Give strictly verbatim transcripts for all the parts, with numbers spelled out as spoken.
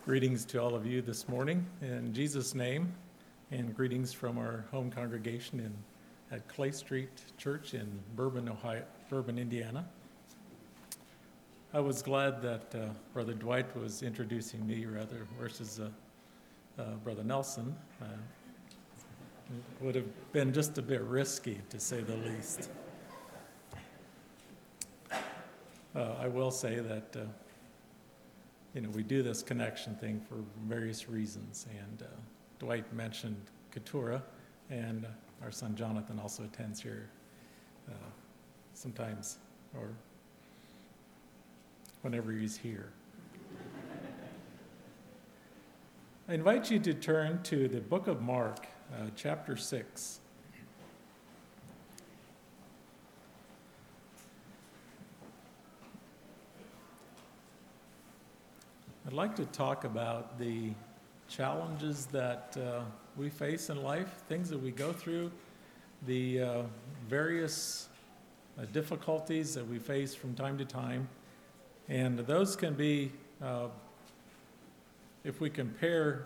Greetings to all of you this morning in Jesus' name, and greetings from our home congregation in at Clay Street Church in Bourbon, Ohio, Bourbon, Indiana. I was glad that uh, Brother Dwight was introducing me rather versus uh, uh, Brother Nelson. Uh, it would have been just a bit risky, to say the least. Uh, I will say that uh, you know, we do this connection thing for various reasons, and uh, Dwight mentioned Keturah, and uh, our son Jonathan also attends here uh, sometimes, or whenever he's here. I invite you to turn to the book of Mark, uh, chapter six. I'd like to talk about the challenges that uh, we face in life, things that we go through, the uh, various uh, difficulties that we face from time to time. And those can be, uh, if we compare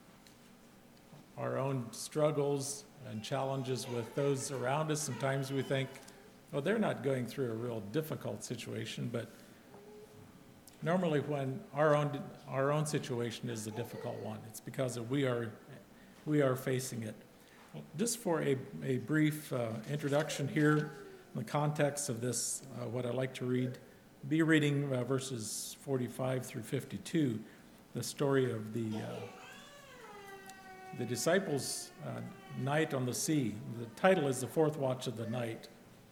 our own struggles and challenges with those around us, sometimes we think, well, they're not going through a real difficult situation, but normally when our own our own situation is the difficult one, it's because of we are we are facing it. Just for a, a brief uh, introduction here, in the context of this, uh, what I'd like to read, be reading uh, verses forty-five through fifty-two, the story of the uh, the disciples' uh, night on the sea. The title is The Fourth Watch of the Night.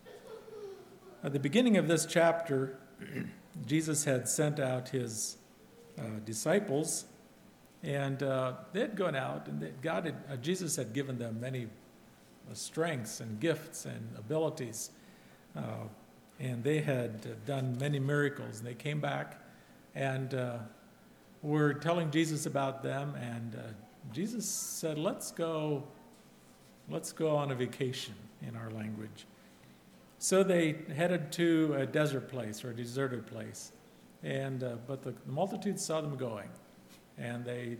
At the beginning of this chapter, Jesus had sent out his uh, disciples, and uh, they had gone out, and they, God had, uh, Jesus had given them many uh, strengths and gifts and abilities, uh, and they had uh, done many miracles. And they came back, and uh, were telling Jesus about them, and uh, Jesus said, "Let's go, let's go on a vacation," in our language. So they headed to a desert place or a deserted place, and uh, but the, the multitude saw them going, and they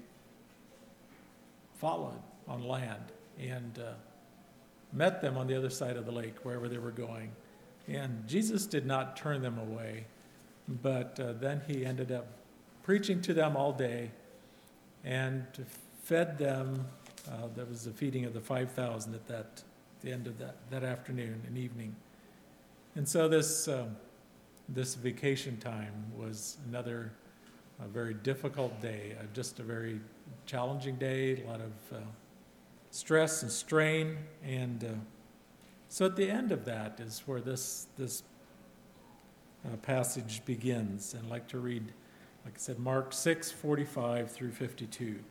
followed on land and uh, met them on the other side of the lake, wherever they were going. And Jesus did not turn them away, but uh, then he ended up preaching to them all day and fed them. Uh, that was the feeding of the five thousand at that the end of that, that afternoon and evening. And so this um, this vacation time was another a very difficult day, uh, just a very challenging day, a lot of uh, stress and strain. And uh, so at the end of that is where this this uh, passage begins. And I'd like to read, like I said, Mark six, forty-five through fifty-two.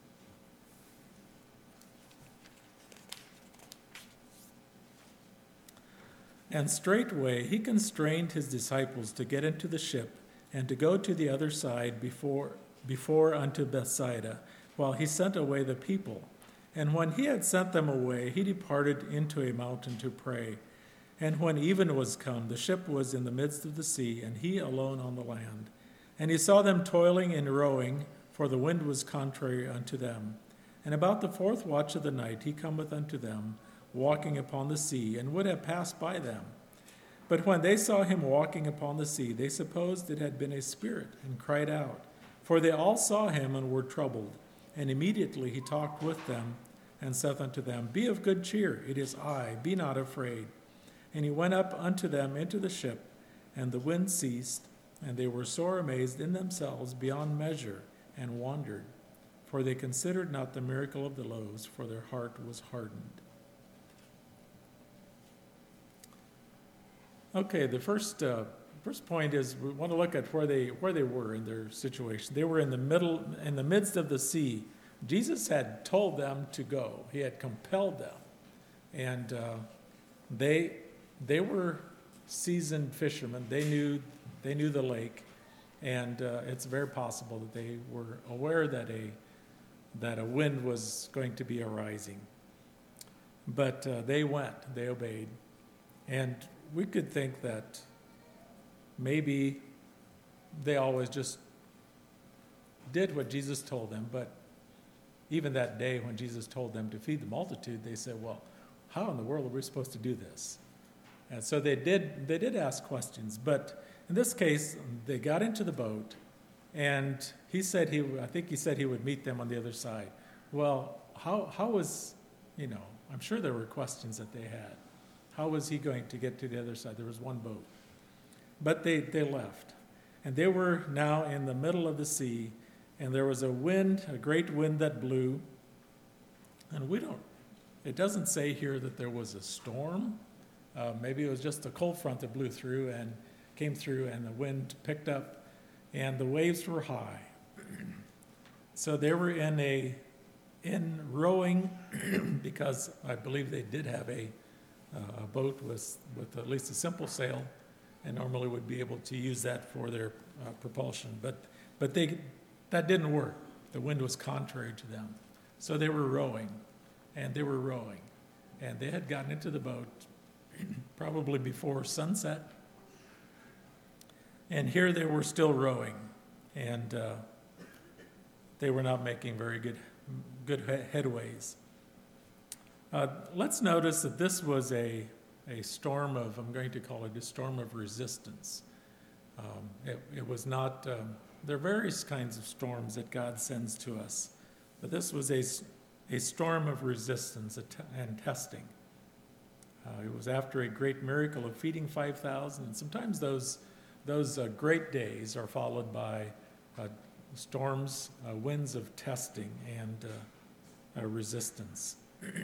And straightway he constrained his disciples to get into the ship and to go to the other side before, before unto Bethsaida, while he sent away the people. And when he had sent them away, he departed into a mountain to pray. And when even was come, the ship was in the midst of the sea, and he alone on the land. And he saw them toiling and rowing, for the wind was contrary unto them. And about the fourth watch of the night he cometh unto them, walking upon the sea, and would have passed by them. But when they saw him walking upon the sea, they supposed it had been a spirit, and cried out. For they all saw him and were troubled. And immediately he talked with them, and saith unto them, Be of good cheer, it is I, be not afraid. And he went up unto them into the ship, and the wind ceased, and they were sore amazed in themselves beyond measure, and wondered. For they considered not the miracle of the loaves, for their heart was hardened. Okay, the first uh, first point is we want to look at where they where they were in their situation. They were in the middle, in the midst of the sea. Jesus had told them to go. He had compelled them, and uh, they they were seasoned fishermen. They knew they knew the lake, and uh, it's very possible that they were aware that a that a wind was going to be arising. But uh, they went. They obeyed, and we could think that maybe they always just did what Jesus told them, but even that day when Jesus told them to feed the multitude, they said, well, how in the world are we supposed to do this? And so they did, they did ask questions, but in this case, they got into the boat, and he said he, I think he said he would meet them on the other side. Well, how, how was, you know, I'm sure there were questions that they had. How was he going to get to the other side? There was one boat. But they, they left. And they were now in the middle of the sea, and there was a wind, a great wind that blew. And we don't, it doesn't say here that there was a storm. Uh, maybe it was just a cold front that blew through and came through, and the wind picked up, and the waves were high. So they were in a, in rowing, because I believe they did have a, uh, a boat with, with at least a simple sail, and normally would be able to use that for their uh, propulsion. But, but they, that didn't work. The wind was contrary to them. So they were rowing, and they were rowing. And they had gotten into the boat probably before sunset. And here they were still rowing, and uh, they were not making very good, good headways. Uh, let's notice that this was a, a storm of, I'm going to call it a storm of resistance. Um, it, it was not, um, there are various kinds of storms that God sends to us, but this was a, a storm of resistance and testing. Uh, it was after a great miracle of feeding five thousand, and sometimes those Those uh, great days are followed by uh, storms, uh, winds of testing and uh, uh, resistance.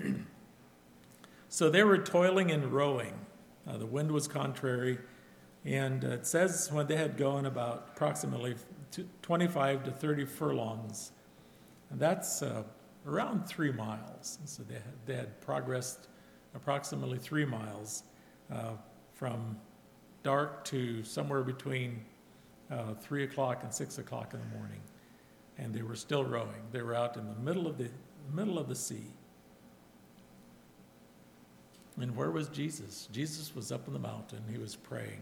So they were toiling and rowing. Uh, the wind was contrary, and uh, it says when they had gone about approximately twenty-five to thirty furlongs, and that's uh, around three miles. So they had, they had progressed approximately three miles uh, from dark to somewhere between uh, three o'clock and six o'clock in the morning, and they were still rowing. They were out in the middle of the middle of the sea. And where was Jesus? Jesus was up on the mountain. He was praying.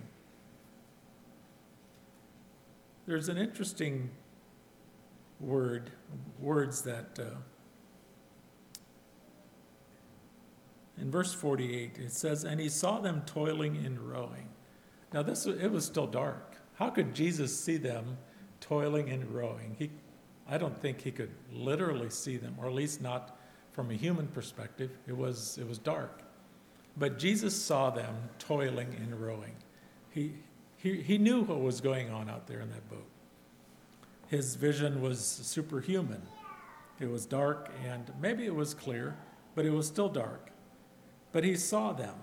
There's an interesting word, words that uh, in verse forty-eight it says, "And he saw them toiling and rowing." Now, this it was still dark. How could Jesus see them toiling and rowing? He, I don't think he could literally see them, or at least not from a human perspective. It was, it was dark. But Jesus saw them toiling and rowing. He, he, he knew what was going on out there in that boat. His vision was superhuman. It was dark, and maybe it was clear, but it was still dark. But he saw them.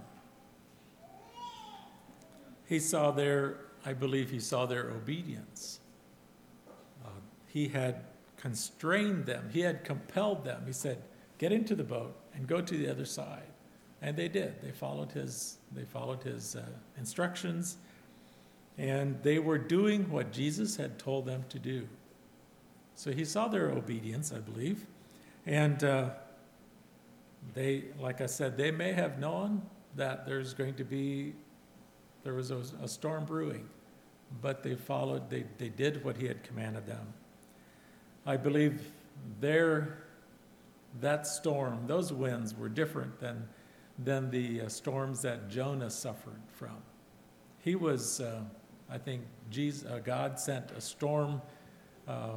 He saw their, I believe he saw their obedience. Uh, he had constrained them. He had compelled them. He said, get into the boat and go to the other side. And they did. They followed his, they followed his uh, instructions. And they were doing what Jesus had told them to do. So he saw their obedience, I believe. And uh, they, like I said, they may have known that there's going to be There was a, a storm brewing, but they followed, they, they did what he had commanded them. I believe their, that storm, those winds were different than, than the uh, storms that Jonah suffered from. He was, uh, I think, Jesus, uh, God sent a storm uh,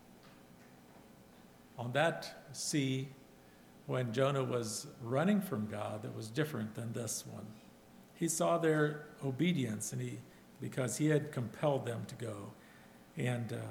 on that sea when Jonah was running from God that was different than this one. He saw their obedience, and he, because he had compelled them to go, and uh,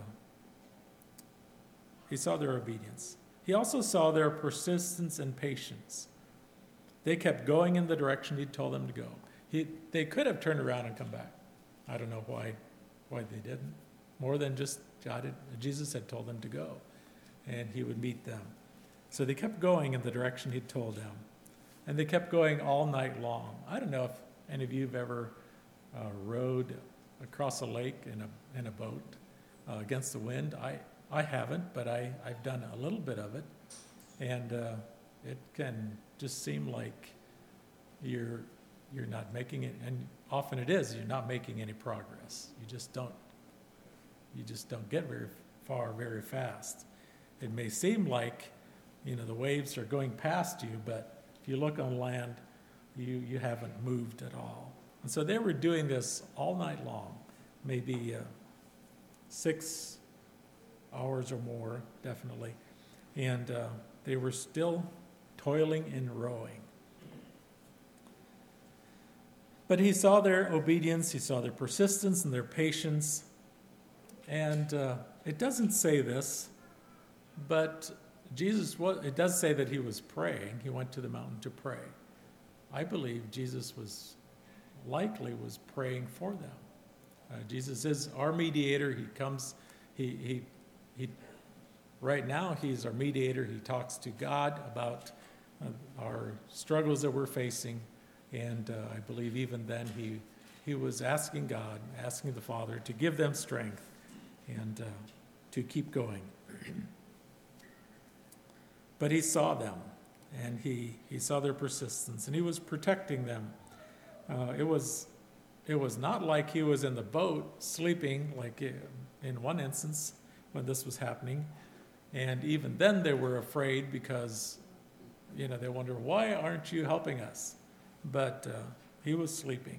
he saw their obedience. He also saw their persistence and patience. They kept going in the direction he told them to go. He, they could have turned around and come back. I don't know why, why they didn't. More than just God had, Jesus had told them to go, and he would meet them. So they kept going in the direction he'd told them, and they kept going all night long. I don't know if any of you have ever uh, rowed across a lake in a in a boat uh, against the wind. I, I haven't, but I, I've done a little bit of it. And uh, it can just seem like you're you're not making it, and often it is, you're not making any progress. You just don't you just don't get very far very fast. It may seem like, you know, the waves are going past you, but if you look on land, you, you haven't moved at all. And so they were doing this all night long, maybe uh, six hours or more, definitely. And uh, they were still toiling and rowing. But he saw their obedience, he saw their persistence and their patience. And uh, it doesn't say this, but Jesus, was, it does say that he was praying. He went to the mountain to pray. I believe Jesus was likely was praying for them. Uh, Jesus is our mediator. He comes, he, he, he, right now he's our mediator. He talks to God about uh, our struggles that we're facing. And uh, I believe even then he, he was asking God, asking the Father to give them strength and uh, to keep going. But he saw them, and he, he saw their persistence, and he was protecting them. Uh, it was it was not like he was in the boat sleeping, like in one instance when this was happening. And even then they were afraid because, you know, they wonder, why aren't you helping us? But uh, he was sleeping.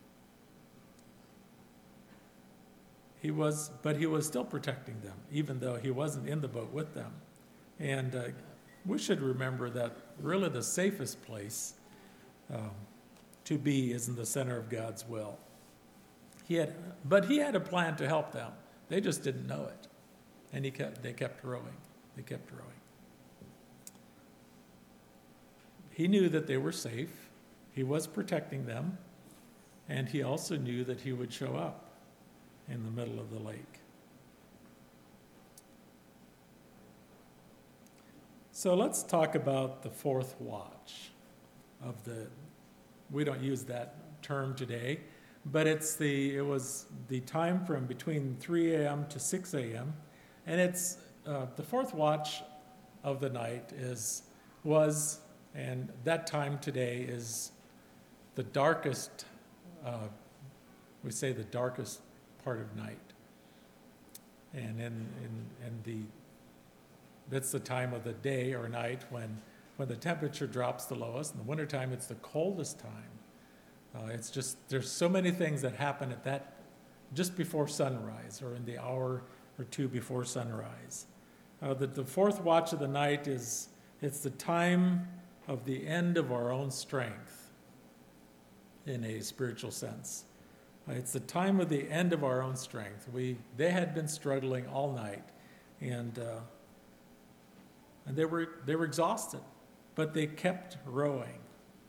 He was, but he was still protecting them, even though he wasn't in the boat with them. And uh, we should remember that really the safest place um, to be is in the center of God's will. He had, but he had a plan to help them. They just didn't know it, and he kept. They kept rowing. They kept rowing. He knew that they were safe. He was protecting them, and he also knew that he would show up in the middle of the lake. So let's talk about the fourth watch of the, we don't use that term today, but it's the, it was the time from between three a.m. to six a.m. And it's, uh, the fourth watch of the night is, was, and that time today is the darkest, uh, we say the darkest part of night. And in, in, in the, that's the time of the day or night when, when the temperature drops the lowest. In the wintertime, it's the coldest time. Uh, it's just, there's so many things that happen at that, just before sunrise or in the hour or two before sunrise. Uh, the, the fourth watch of the night is, it's the time of the end of our own strength in a spiritual sense. Uh, it's the time of the end of our own strength. We, they had been struggling all night, and uh, and they were they were exhausted, but they kept rowing.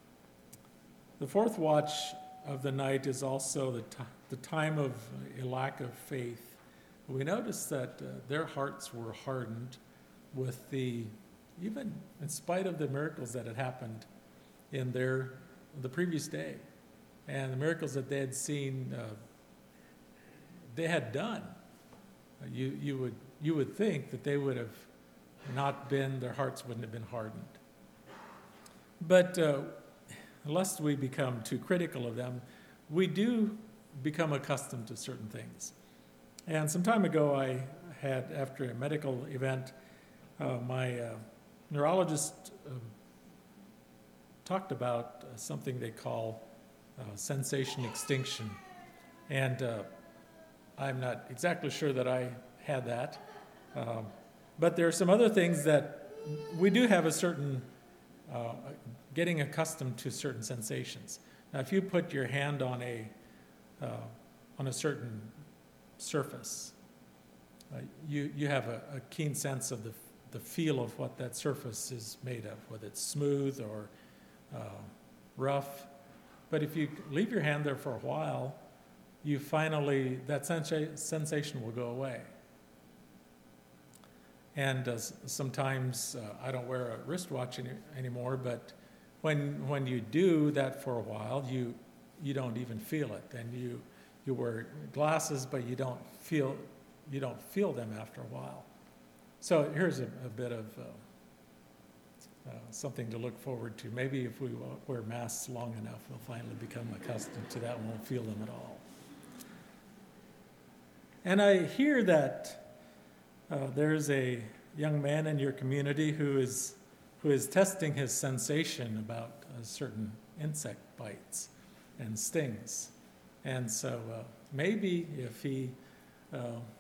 The fourth watch of the night is also the t- the time of a lack of faith. We noticed that uh, their hearts were hardened with the, even in spite of the miracles that had happened in their the previous day, and the miracles that they had seen, uh, they had done. Uh, you you would you would think that they would have not been, their hearts wouldn't have been hardened. But uh, lest we become too critical of them, we do become accustomed to certain things. And some time ago, I had, after a medical event, uh, my uh, neurologist uh, talked about uh, something they call uh, sensation extinction. And uh, I'm not exactly sure that I had that. Um, but there are some other things that we do have a certain, uh, getting accustomed to certain sensations. Now, if you put your hand on a, uh, on a certain surface, uh, you, you have a, a keen sense of the, the feel of what that surface is made of, whether it's smooth or uh, rough. But if you leave your hand there for a while, you finally, that sensa- sensation will go away. And uh, sometimes uh, I don't wear a wristwatch any, anymore, but when when you do that for a while, you you don't even feel it. And you you wear glasses, but you don't feel you don't feel them after a while. So here's a, a bit of uh, uh, something to look forward to. Maybe if we wear masks long enough, we'll finally become accustomed to that and won't feel them at all. And I hear that uh, there's a young man in your community who is who is testing his sensation about uh, certain insect bites and stings. And so uh, maybe if he, uh,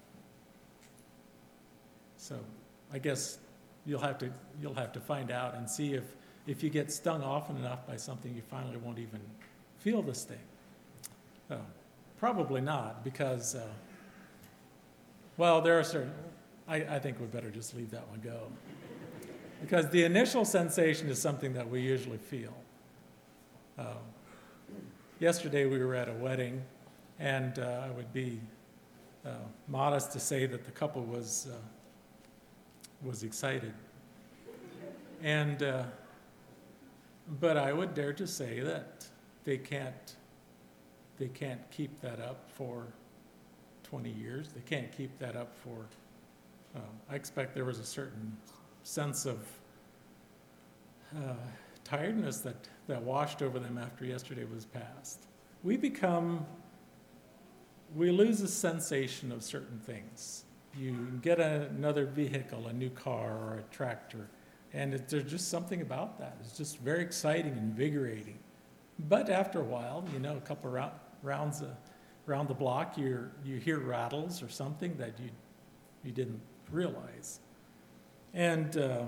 so I guess you'll have to you'll have to find out and see if, if you get stung often enough by something, you finally won't even feel the sting. Uh, probably not, because, uh, well, there are certain, I, I think we better just leave that one go. Because the initial sensation is something that we usually feel. Uh, yesterday we were at a wedding, and uh, I would be uh, modest to say that the couple was uh, was excited. And uh, but I would dare to say that they can't they can't keep that up for twenty years. They can't keep that up for. Uh, I expect there was a certain sense of uh, tiredness that, that washed over them after yesterday was past. We become, we lose a sensation of certain things. You get a, another vehicle, a new car or a tractor, and it, there's just something about that. It's just very exciting, invigorating. But after a while, you know, a couple of rounds uh, around the block, you you hear rattles or something that you you didn't realize. And uh,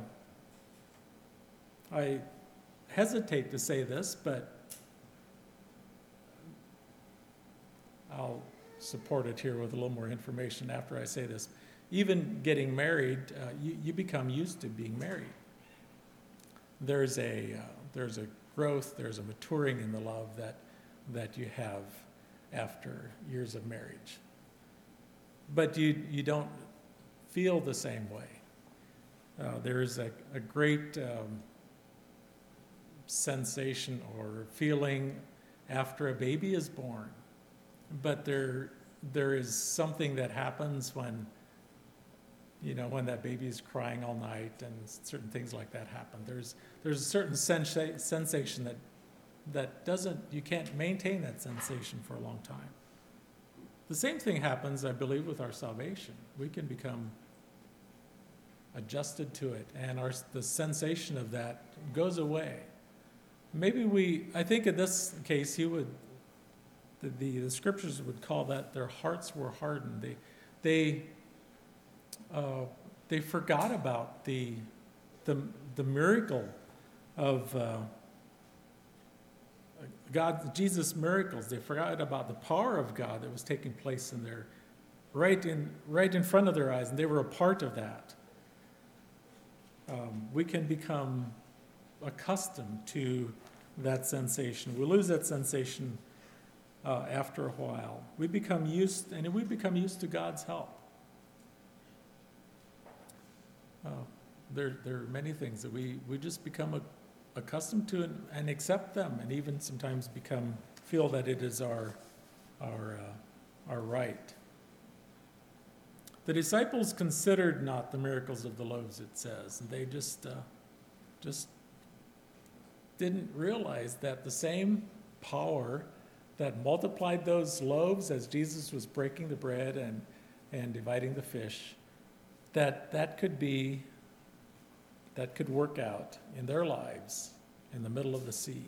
I hesitate to say this, but I'll support it here with a little more information after I say this. Even getting married, uh, you, you become used to being married. There's a uh, there's a growth, there's a maturing in the love that that you have after years of marriage. But you you don't feel the same way. Uh, there's a, a great um, sensation or feeling after a baby is born, but there there is something that happens when, you know, when that baby is crying all night and certain things like that happen. There's there's a certain sensa- sensation that that doesn't, you can't maintain that sensation for a long time. The same thing happens, I believe, with our salvation. We can become adjusted to it, and our the sensation of that goes away. Maybe we, I think in this case, he would, the, the, the scriptures would call that their hearts were hardened. They, they, uh, they forgot about the, the, the miracle of uh, God, Jesus' miracles. They forgot about the power of God that was taking place in their, right in, right in front of their eyes, and they were a part of that. Um, we can become accustomed to that sensation. We lose that sensation uh, after a while. We become used, and we become used to God's help. Uh, there, there are many things that we, we just become a, accustomed to and, and accept them, and even sometimes become feel that it is our our uh, our right. The disciples considered not the miracles of the loaves, it says, and they just uh, just didn't realize that the same power that multiplied those loaves as Jesus was breaking the bread and and dividing the fish, that that could be that could work out in their lives in the middle of the sea.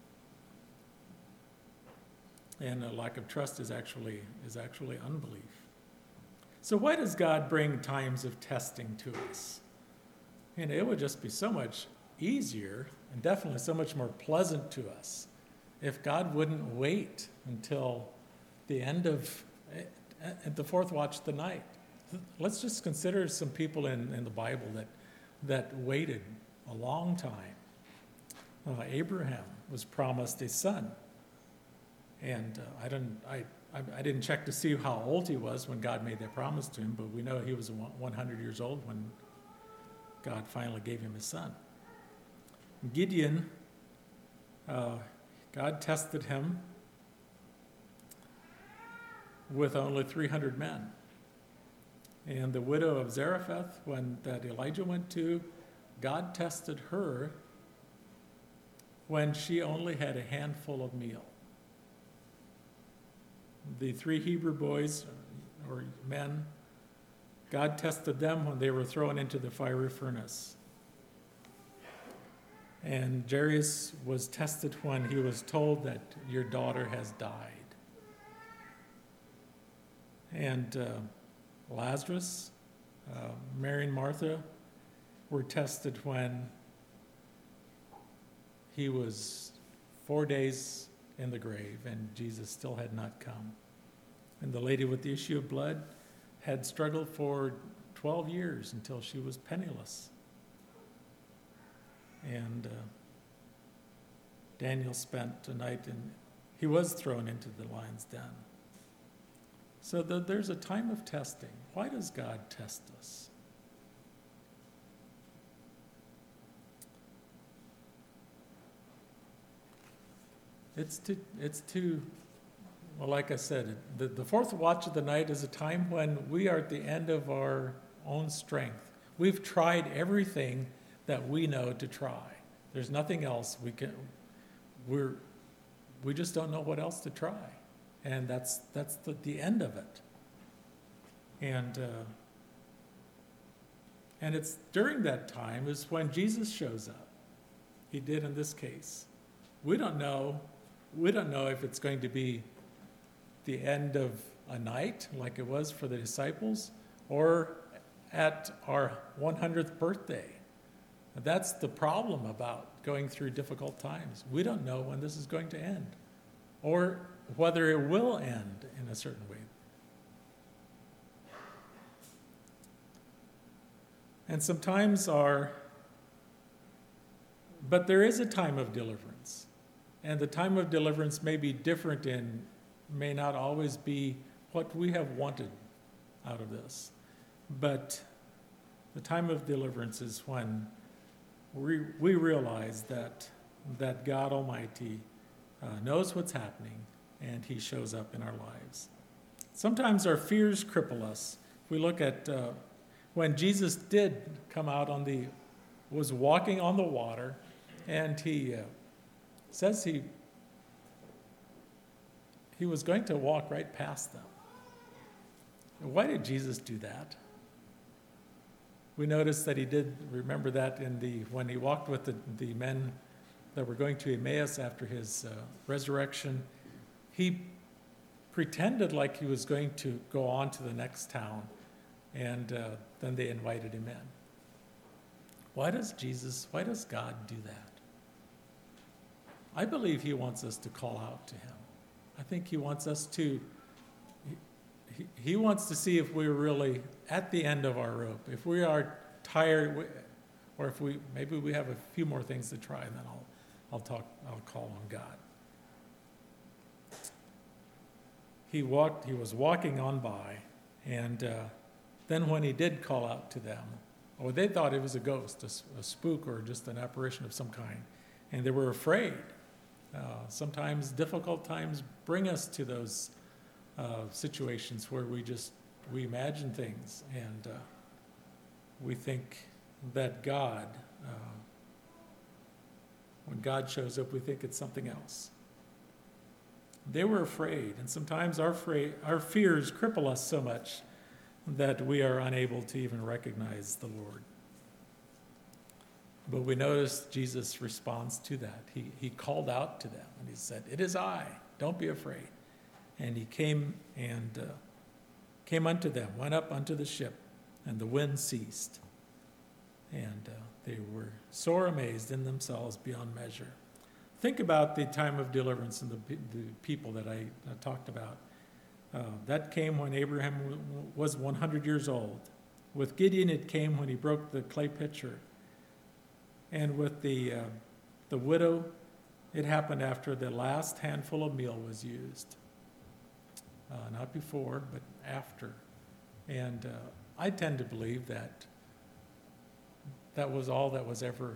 And a lack of trust is actually is actually unbelief. So why does God bring times of testing to us? And it would just be so much easier and definitely so much more pleasant to us if God wouldn't wait until the end of at the fourth watch of the night. Let's just consider some people in, in the Bible that that waited a long time. Uh, Abraham was promised a son, and uh, I didn't I, I I didn't check to see how old he was when God made that promise to him, but we know he was one hundred years old when God finally gave him his son. Gideon, uh, God tested him with only three hundred men. And the widow of Zarephath, when that Elijah went to, God tested her when she only had a handful of meal. The three Hebrew boys or men, God tested them when they were thrown into the fiery furnace. And Jairus was tested when he was told that your daughter has died. And uh, Lazarus, uh, Mary and Martha were tested when he was four days in the grave and Jesus still had not come. And the lady with the issue of blood had struggled for twelve years until she was penniless. And uh, Daniel spent a night in, he was thrown into the lion's den. So the, there's a time of testing. Why does God test us? It's to, it's to, well, like I said, the, the fourth watch of the night is a time when we are at the end of our own strength. We've tried everything that we know to try. There's nothing else we can, we're, we just don't know what else to try. And that's, that's the, the end of it. And, uh, and it's during that time is when Jesus shows up. He did in this case. We don't know, we don't know if it's going to be the end of a night like it was for the disciples or at our one hundredth birthday. That's the problem about going through difficult times. We don't know when this is going to end or whether it will end in a certain way. And sometimes our, but there is a time of deliverance. And the time of deliverance may be different and may not always be what we have wanted out of this. But the time of deliverance is when we, we realize that, that God Almighty uh, knows what's happening and he shows up in our lives. Sometimes our fears cripple us. If we look at uh, when Jesus did come out on the, was walking on the water, and he uh, says he, he was going to walk right past them. Why did Jesus do that? We notice that he did remember that in the, when he walked with the, the men that were going to Emmaus after his uh, resurrection, he pretended like he was going to go on to the next town, and uh, then they invited him in. Why does Jesus, why does God do that? I believe he wants us to call out to him. I think he wants us to, he, he wants to see if we're really at the end of our rope, if we are tired, or if we, maybe we have a few more things to try, and then I'll, I'll talk, I'll call on God. He walked, he was walking on by, and uh, then when he did call out to them, or they thought it was a ghost, a, a spook, or just an apparition of some kind, and they were afraid. Uh, sometimes difficult times bring us to those uh, situations where we just, we imagine things, and uh, we think that God, uh, when God shows up, we think it's something else. They were afraid, and sometimes our, fra- our fears cripple us so much that we are unable to even recognize the Lord. But we notice Jesus' response to that. He, he called out to them, and he said, "It is I, don't be afraid." And he came and uh, came unto them, went up unto the ship, and the wind ceased. And uh, they were sore amazed in themselves beyond measure. Think about the time of deliverance and the, the people that I uh, talked about. Uh, that came when Abraham w- was one hundred years old. With Gideon, it came when he broke the clay pitcher. And with the, uh, the widow, it happened after the last handful of meal was used. Uh, not before, but after. And uh, I tend to believe that that was all that was ever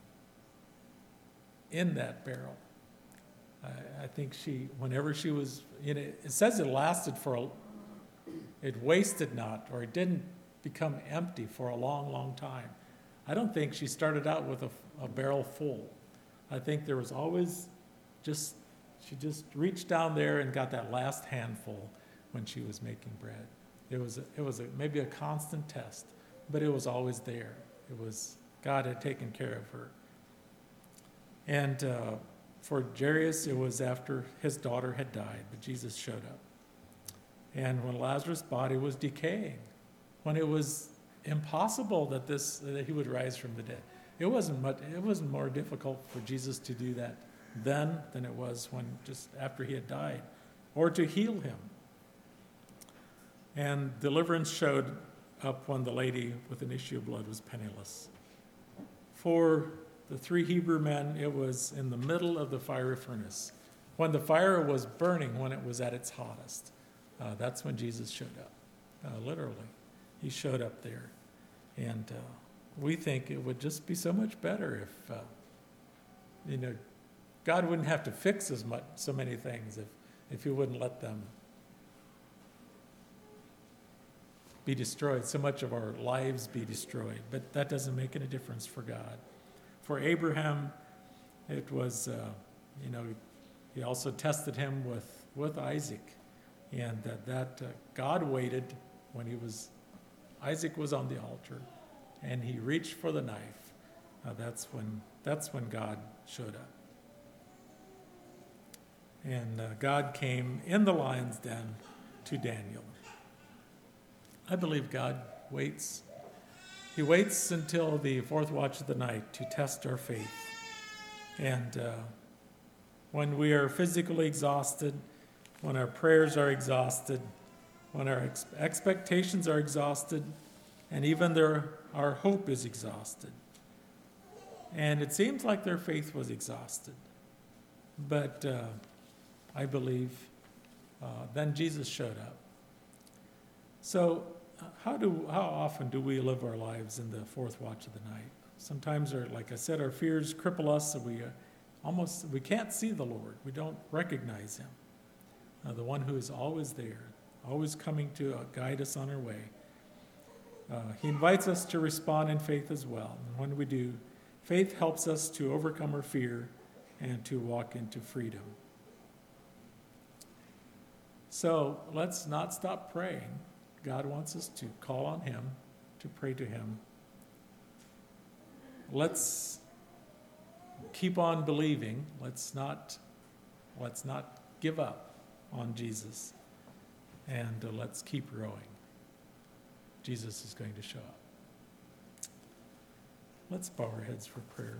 in that barrel. I, I think she, whenever she was, you know, it says it lasted for, a, it wasted not, or it didn't become empty for a long, long time. I don't think she started out with a, a barrel full. I think there was always just, she just reached down there and got that last handful when she was making bread. It was, it was a, maybe a constant test, but it was always there. It was, God had taken care of her. And uh, for Jairus, it was after his daughter had died, but Jesus showed up. And when Lazarus' body was decaying, when it was impossible that this that he would rise from the dead, it wasn't much. It wasn't more difficult for Jesus to do that then than it was when just after he had died, or to heal him. And deliverance showed up when the lady with an issue of blood was penniless. For the three Hebrew men, it was in the middle of the fiery furnace, when the fire was burning, when it was at its hottest. Uh, that's when Jesus showed up, uh, literally. He showed up there. And uh, we think it would just be so much better if, uh, you know, God wouldn't have to fix as much, so many things if, if he wouldn't let them be destroyed, so much of our lives be destroyed. But that doesn't make any difference for God. For Abraham, it was, uh, you know, he also tested him with, with Isaac. And that, that uh, God waited when he was, Isaac was on the altar, and he reached for the knife. Uh, that's when, that's when God showed up. And uh, God came in the lion's den to Daniel. I believe God waits. He waits until the fourth watch of the night to test our faith. And uh, when we are physically exhausted, when our prayers are exhausted, when our ex- expectations are exhausted, and even their, our hope is exhausted. And it seems like their faith was exhausted. But uh, I believe uh, then Jesus showed up. So how do how often do we live our lives in the fourth watch of the night? Sometimes, our, like I said, our fears cripple us, and we uh, almost we can't see the Lord. We don't recognize him. Uh, the one who is always there, always coming to uh, guide us on our way. Uh, he invites us to respond in faith as well. And when we do, faith helps us to overcome our fear and to walk into freedom. So let's not stop praying. God wants us to call on him, to pray to him. Let's keep on believing. Let's not, let's not give up on Jesus, and uh, let's keep rowing. Jesus is going to show up. Let's bow our heads for prayer.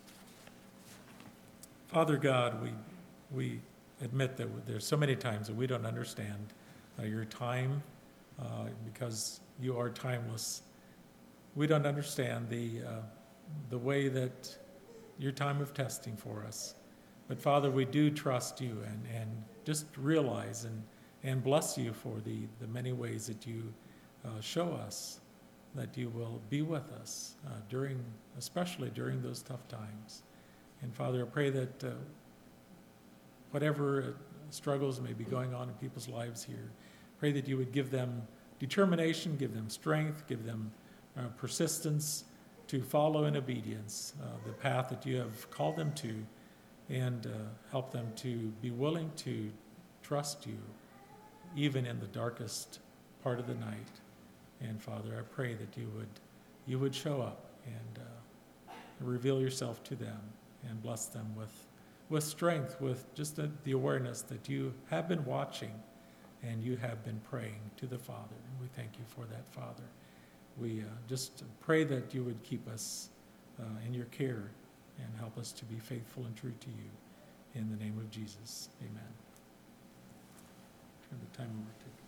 Father God, we we admit that there's so many times that we don't understand uh, your time uh, because you are timeless. We don't understand the uh, the way that your time of testing for us. But Father, we do trust you and, and just realize and, and bless you for the, the many ways that you uh, show us that you will be with us uh, during, especially during those tough times. And Father, I pray that uh, whatever uh, struggles may be going on in people's lives here, pray that you would give them determination, give them strength, give them uh, persistence to follow in obedience uh, the path that you have called them to, and uh, help them to be willing to trust you even in the darkest part of the night. And Father, I pray that you would you would show up and uh, reveal yourself to them and bless them with with strength, with just the, the awareness that you have been watching and you have been praying to the Father. And we thank you for that, Father. We uh, just pray that you would keep us uh, in your care and help us to be faithful and true to you. In the name of Jesus, amen. Turn the time over to